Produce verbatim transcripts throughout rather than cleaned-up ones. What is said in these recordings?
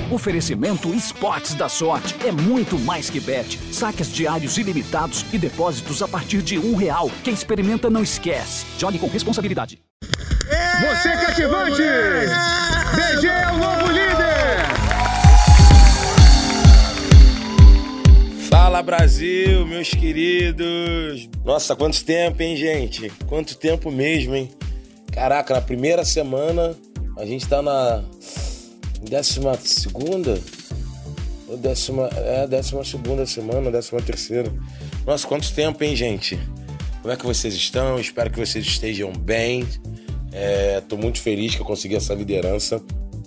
Oferecimento Esportes da Sorte. É muito mais que bet. Saques diários ilimitados e depósitos a partir de um real. Quem experimenta não esquece. Jogue com responsabilidade. Você cativante! B G é o novo líder! Fala Brasil, meus queridos! Nossa, quanto tempo, hein, gente? Quanto tempo mesmo, hein? Caraca, na primeira semana, a gente tá na décima segunda? Ou décima, é, décima segunda semana, décima terceira. Nossa, quanto tempo, hein, gente? Como é que vocês estão? Espero que vocês estejam bem. É, tô muito feliz que eu consegui essa liderança.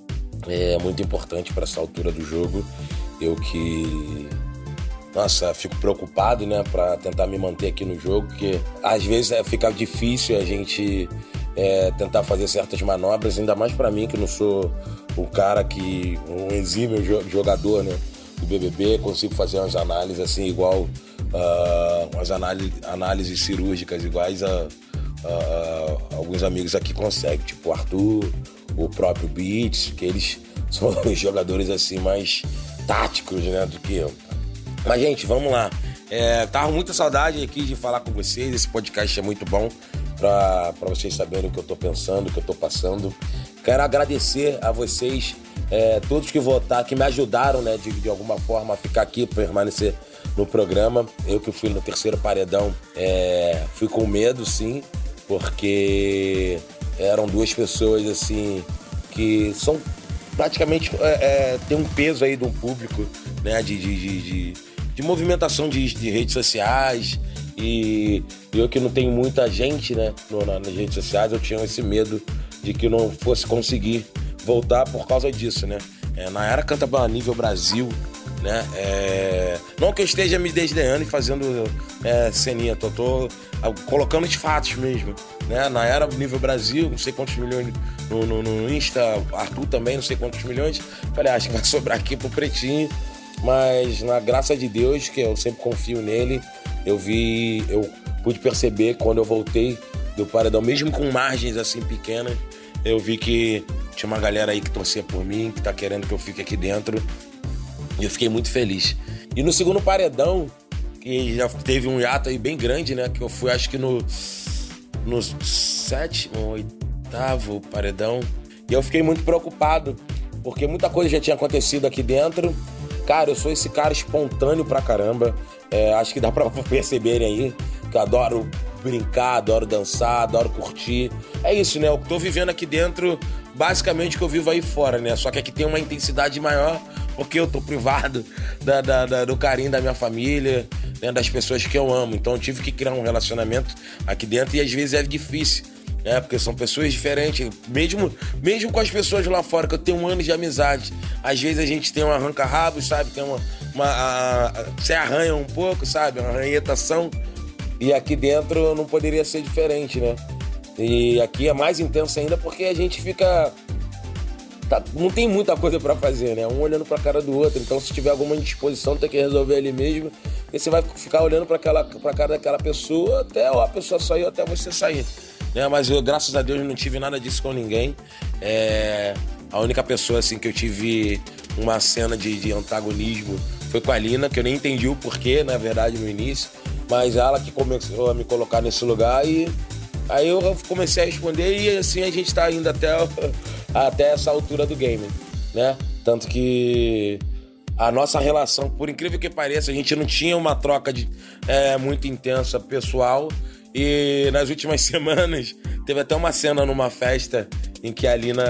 É muito importante para essa altura do jogo. Eu que... Nossa, fico preocupado, né, pra tentar me manter aqui no jogo, porque às vezes é, fica difícil a gente é, tentar fazer certas manobras, ainda mais pra mim, que não sou o cara que, um exímio jogador, né, do B B B, consigo fazer umas análises assim, igual, uh, umas análises, análises cirúrgicas iguais a, a, a alguns amigos aqui conseguem, tipo o Arthur, o próprio Beats, que eles são os jogadores assim mais táticos, né, do que eu. Mas, gente, vamos lá. É, tava com muita saudade aqui de falar com vocês. Esse podcast é muito bom para vocês saberem o que eu tô pensando, o que eu tô passando. Quero agradecer a vocês, é, todos que votaram, que me ajudaram, né, de, de alguma forma a ficar aqui, permanecer no programa. Eu que fui no terceiro paredão, é, fui com medo, sim, porque eram duas pessoas, assim, que são praticamente, é, é, tem um peso aí de um público, né, de... de, de, de de movimentação de, de redes sociais, e eu que não tenho muita gente, né, no, na, nas redes sociais, eu tinha esse medo de que não fosse conseguir voltar por causa disso, né. É, Nayara canta a nível Brasil, né, é, não que eu esteja me desdenhando e fazendo é, ceninha, tô, tô colocando os fatos mesmo, né, Nayara nível Brasil, não sei quantos milhões no, no, no Insta, Arthur também, não sei quantos milhões, falei, ah, acho que vai sobrar aqui pro Pretinho. Mas na graça de Deus, que eu sempre confio nele, eu vi, eu pude perceber quando eu voltei do paredão, mesmo com margens assim pequenas, eu vi que tinha uma galera aí que torcia por mim, que tá querendo que eu fique aqui dentro, e eu fiquei muito feliz. E no segundo paredão, que já teve um hiato aí bem grande, né, que eu fui acho que no, no sétimo, oitavo paredão, e eu fiquei muito preocupado, porque muita coisa já tinha acontecido aqui dentro. Cara, eu sou esse cara espontâneo pra caramba. É, acho que dá pra perceberem aí que eu adoro brincar, adoro dançar, adoro curtir. É isso, né? Eu tô vivendo aqui dentro basicamente o que eu vivo aí fora, né? Só que aqui tem uma intensidade maior porque eu tô privado da, da, da, do carinho da minha família, né? Das pessoas que eu amo. Então eu tive que criar um relacionamento aqui dentro e às vezes é difícil. É, porque são pessoas diferentes, mesmo, mesmo com as pessoas lá fora, que eu tenho um ano de amizade. Às vezes a gente tem um arranca-rabo, sabe? Tem uma. uma a, a, você arranha um pouco, sabe? Uma arranhetação. E aqui dentro não poderia ser diferente, né? E aqui é mais intenso ainda porque a gente fica. Tá, não tem muita coisa pra fazer, né? Um olhando pra cara do outro. Então, se tiver alguma indisposição, tem que resolver ali mesmo. E você vai ficar olhando pra, aquela, pra cara daquela pessoa até a pessoa sair, até você sair. Né, mas eu, graças a Deus, não tive nada disso com ninguém. É, a única pessoa assim, que eu tive uma cena de, de antagonismo foi com a Lina, que eu nem entendi o porquê, na verdade, no início. Mas ela que começou a me colocar nesse lugar e aí eu comecei a responder e assim a gente tá indo até, até essa altura do game, né? Tanto que a nossa relação, por incrível que pareça, a gente não tinha uma troca de, é, muito intensa pessoal. E nas últimas semanas teve até uma cena numa festa em que a Lina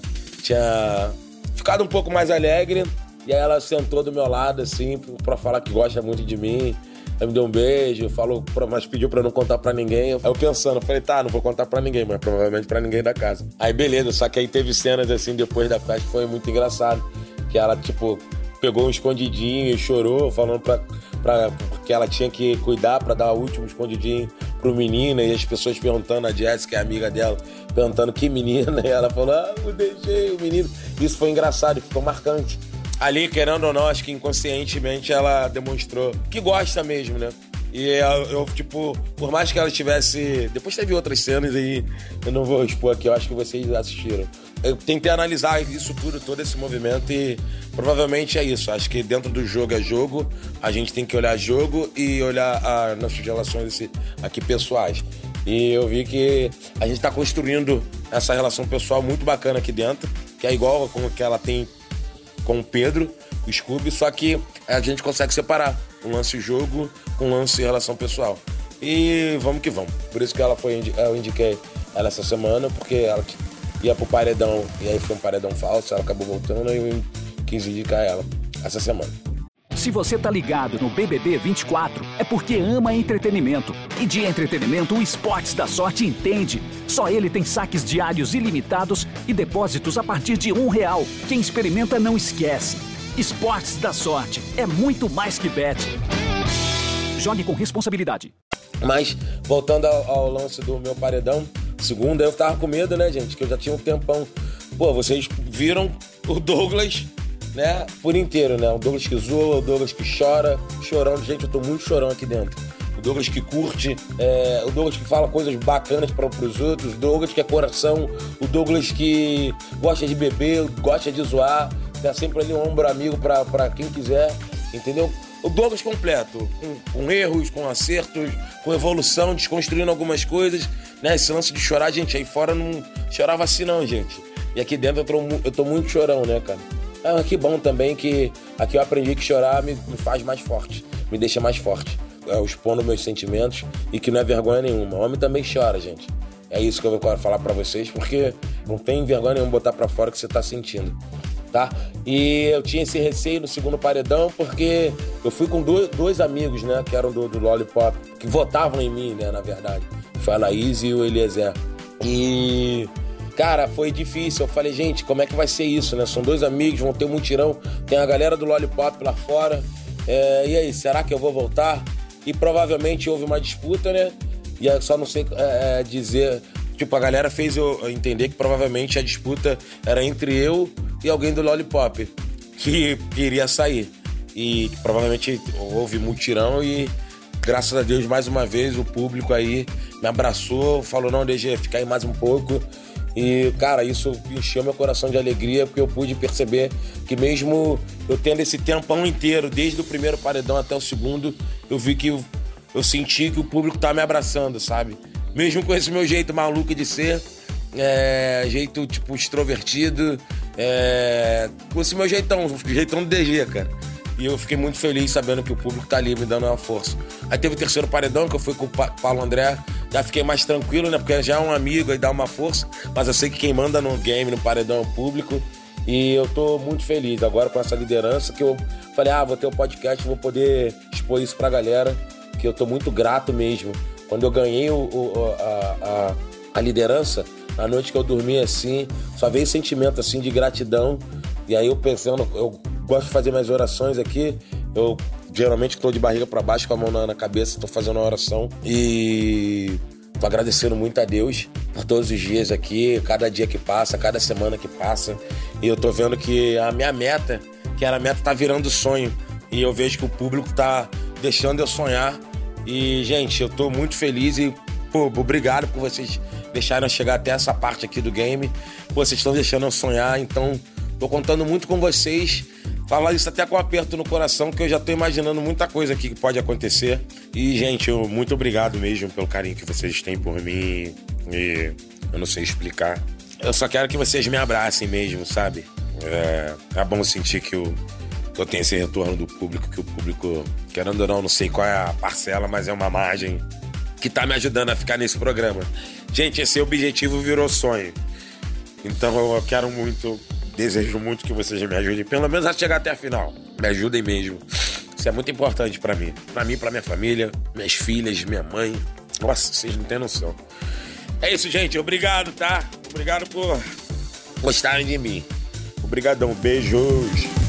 tinha ficado um pouco mais alegre e aí ela sentou do meu lado assim pra falar que gosta muito de mim. Aí me deu um beijo, falou, mas pediu pra eu não contar pra ninguém. Aí eu pensando, falei, tá, não vou contar pra ninguém, mas provavelmente pra ninguém da casa. Aí beleza, só que aí teve cenas assim depois da festa que foi muito engraçado, que ela tipo pegou um escondidinho e chorou, falando pra, pra, que ela tinha que cuidar pra dar o último escondidinho pro menino, e as pessoas perguntando, a Jessica, que é amiga dela, perguntando que menina, e ela falou, ah, eu deixei o menino. Isso foi engraçado e ficou marcante. Ali, querendo ou não, acho que inconscientemente ela demonstrou que gosta mesmo, né? E eu, eu, tipo, por mais que ela tivesse... Depois teve outras cenas aí, eu não vou expor aqui, eu acho que vocês assistiram. eu tentei analisar isso tudo, todo esse movimento e provavelmente é isso. Acho que dentro do jogo é jogo, a gente tem que olhar jogo e olhar as nossas relações aqui pessoais. E eu vi que a gente tá construindo essa relação pessoal muito bacana aqui dentro, que é igual com o que ela tem com o Pedro, o Scooby, só que a gente consegue separar um lance jogo com um lance relação pessoal. E vamos que vamos. Por isso que ela foi, eu indiquei ela essa semana, porque ela ia pro paredão, e aí foi um paredão falso, ela acabou voltando e eu quis indicar ela essa semana. Se você tá ligado no B B B vinte e quatro, é porque ama entretenimento. E de entretenimento, o Esportes da Sorte entende. Só ele tem saques diários ilimitados e depósitos a partir de um real. Quem experimenta não esquece. Esportes da Sorte é muito mais que bet. Jogue com responsabilidade. Mas, voltando ao, ao lance do meu paredão, segunda, eu tava com medo, né, gente? Que eu já tinha um tempão. Pô, vocês viram o Douglas, né, por inteiro, né? O Douglas que zoa, o Douglas que chora, chorão. Gente, eu tô muito chorão aqui dentro. O Douglas que curte, é, o Douglas que fala coisas bacanas para os outros, o Douglas que é coração, o Douglas que gosta de beber, gosta de zoar, tá sempre ali um ombro amigo pra, pra quem quiser, entendeu? O Douglas completo, com, com erros, com acertos, com evolução, desconstruindo algumas coisas, né? Esse lance de chorar, gente, aí fora não chorava assim não, gente. E aqui dentro eu tô, eu tô muito chorão, né, cara? Ah, que bom também que aqui eu aprendi que chorar me, me faz mais forte, me deixa mais forte. Eu expondo meus sentimentos e que não é vergonha nenhuma. O homem também chora, gente. É isso que eu quero falar pra vocês, porque não tem vergonha nenhuma botar pra fora o que você tá sentindo, tá? E eu tinha esse receio no segundo paredão porque eu fui com dois, dois amigos, né, que eram do, do Lollipop, que votavam em mim, né, na verdade. Foi a Laís e o Eliezer. E... cara, foi difícil. Eu falei, gente, como é que vai ser isso, né? São dois amigos, vão ter um mutirão. Tem a galera do Lollipop lá fora. É, e aí, será que eu vou voltar? E provavelmente houve uma disputa, né? E eu só não sei é, é, dizer... Tipo, a galera fez eu entender que provavelmente a disputa era entre eu e alguém do Lollipop que queria sair. E provavelmente houve mutirão e... graças a Deus, mais uma vez, o público aí me abraçou, falou, não, D G, fica aí mais um pouco. E, cara, isso encheu meu coração de alegria, porque eu pude perceber que mesmo eu tendo esse tempão inteiro, desde o primeiro paredão até o segundo, eu vi que eu, eu senti que o público tá me abraçando, sabe? Mesmo com esse meu jeito maluco de ser, é, jeito, tipo, extrovertido, é, com esse meu jeitão, o jeitão do D G, cara. E eu fiquei muito feliz sabendo que o público tá ali me dando uma força. Aí teve o terceiro paredão, que eu fui com o Paulo André. Já fiquei mais tranquilo, né? Porque já é um amigo e dá uma força. Mas eu sei que quem manda no game, no paredão, é o público. E eu tô muito feliz agora com essa liderança, que eu falei, ah, vou ter um podcast, vou poder expor isso pra galera. Que eu tô muito grato mesmo. Quando eu ganhei o, o, a, a, a liderança, na noite que eu dormi assim, só veio sentimento assim de gratidão. E aí eu pensando, eu gosto de fazer minhas orações aqui. Eu geralmente estou de barriga para baixo, com a mão na, na cabeça, estou fazendo uma oração. E tô agradecendo muito a Deus por todos os dias aqui, cada dia que passa, cada semana que passa. E eu tô vendo que a minha meta, que era a meta, tá virando sonho. E eu vejo que o público tá deixando eu sonhar. E, gente, eu tô muito feliz e, pô, obrigado por vocês deixarem eu chegar até essa parte aqui do game. Pô, vocês estão deixando eu sonhar, então tô contando muito com vocês. Falar isso até com um aperto no coração, que eu já tô imaginando muita coisa aqui que pode acontecer. E, gente, eu, muito obrigado mesmo pelo carinho que vocês têm por mim. E eu não sei explicar. Eu só quero que vocês me abracem mesmo, sabe? É, é bom sentir que eu, que eu tenho esse retorno do público, que o público, querendo ou não, não sei qual é a parcela, mas é uma margem que tá me ajudando a ficar nesse programa. Gente, esse objetivo virou sonho. Então eu quero muito... desejo muito que vocês me ajudem, pelo menos a chegar até a final. Me ajudem mesmo. Isso é muito importante pra mim. Pra mim, pra minha família, minhas filhas, minha mãe. Nossa, vocês não têm noção. É isso, gente. Obrigado, tá? Obrigado por gostarem de mim. Obrigadão. Beijos.